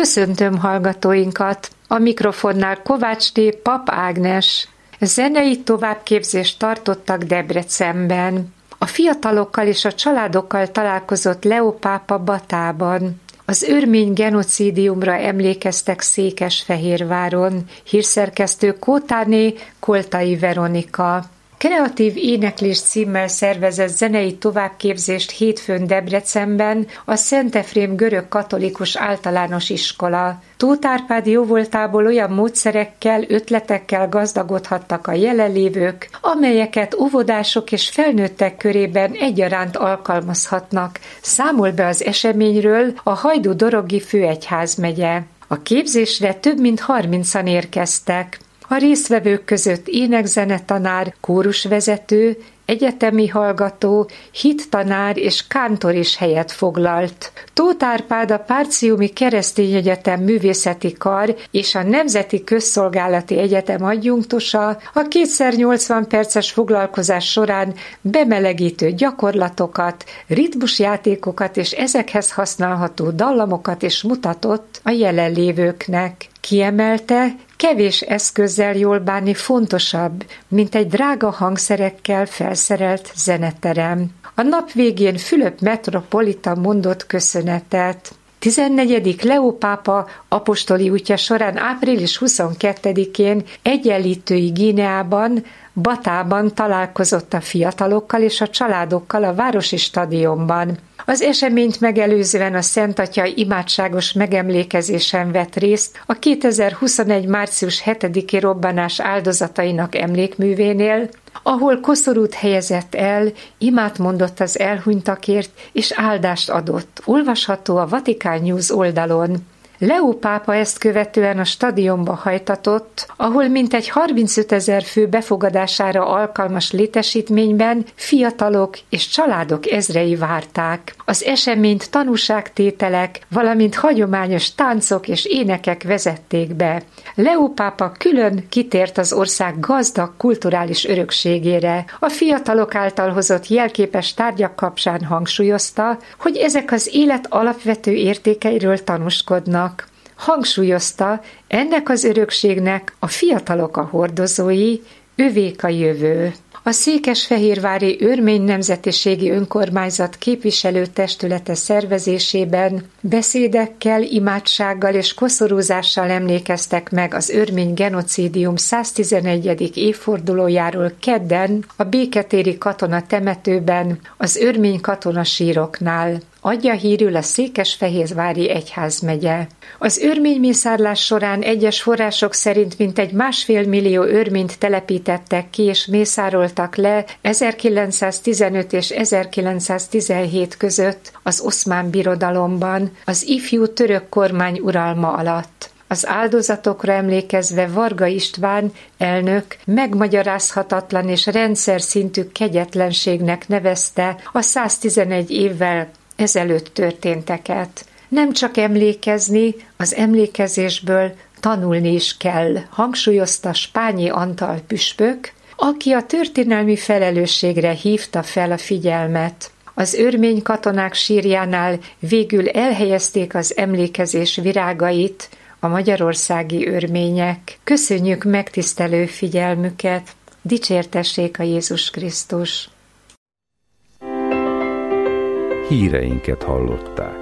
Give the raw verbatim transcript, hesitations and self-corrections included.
Köszöntöm hallgatóinkat! A mikrofonnál Kovácsné Pap Ágnes. Zenei továbbképzést tartottak Debrecenben. A fiatalokkal és a családokkal találkozott Leó pápa Batában. Az örmény genocídiumra emlékeztek Székesfehérváron. Hírszerkesztő Kótáné Koltai Veronika. Kreatív éneklés címmel szervezett zenei továbbképzést hétfőn Debrecenben a Szent Efrém görög katolikus általános iskola. Tóth Árpád jóvoltából olyan módszerekkel, ötletekkel gazdagodhattak a jelenlévők, amelyeket óvodások és felnőttek körében egyaránt alkalmazhatnak, számol be az eseményről a Hajdú-Dorogi főegyházmegye. A képzésre több mint harmincan érkeztek. A résztvevők között énekzenetanár, kórusvezető, egyetemi hallgató, hittanár és kántor is helyet foglalt. Tóth Árpád a Párciumi Keresztény Egyetem művészeti kar és a Nemzeti Közszolgálati Egyetem adjunktusa a kétszer nyolcvan perces foglalkozás során bemelegítő gyakorlatokat, ritmusjátékokat és ezekhez használható dallamokat is mutatott a jelenlévőknek. Kiemelte, kevés eszközzel jól bánni fontosabb, mint egy drága hangszerekkel felszerelt zeneterem. A nap végén Fülöp metropolita mondott köszönetet. tizennegyedik Leó pápa apostoli útja során április huszonkettedikén Egyenlítői Guineában, Batában találkozott a fiatalokkal és a családokkal a városi stadionban. Az eseményt megelőzően a Szent Atya imádságos megemlékezésen vett részt a kétezer-huszonegy. március hetediki robbanás áldozatainak emlékművénél, ahol koszorút helyezett el, imát mondott az elhunytakért és áldást adott. Olvasható a Vatikán News oldalon. Leó pápa ezt követően a stadionba hajtatott, ahol mintegy harmincötezer fő befogadására alkalmas létesítményben fiatalok és családok ezrei várták. Az eseményt tanúságtételek, valamint hagyományos táncok és énekek vezették be. Leó pápa külön kitért az ország gazdag kulturális örökségére. A fiatalok által hozott jelképes tárgyak kapcsán hangsúlyozta, hogy ezek az élet alapvető értékeiről tanúskodnak. Hangsúlyozta, ennek az örökségnek a fiatalok a hordozói, övék a jövő. A Székesfehérvári Örmény Nemzetiségi Önkormányzat képviselőtestülete szervezésében beszédekkel, imádsággal és koszorúzással emlékeztek meg az örmény genocídium száztizenegyedik évfordulójáról kedden a Béketéri Katona temetőben, az örmény katonasíroknál. Adja hírül a Székesfehérvári egyházmegye. Az örmény mészárlás során egyes források szerint mintegy másfél millió örményt telepítettek ki és mészároltak le ezerkilencszáztizenöt és ezerkilencszáztizenhét között az Oszmán Birodalomban, az ifjú török kormány uralma alatt. Az áldozatokra emlékezve Varga István elnök megmagyarázhatatlan és rendszer szintű kegyetlenségnek nevezte a száztizenegy évvel ezelőtt történteket. Nem csak emlékezni, az emlékezésből tanulni is kell, hangsúlyozta Spányi Antal püspök, aki a történelmi felelősségre hívta fel a figyelmet. Az örmény katonák sírjánál végül elhelyezték az emlékezés virágait a magyarországi örmények. Köszönjük megtisztelő figyelmüket! Dicsértessék a Jézus Krisztus! Híreinket hallották.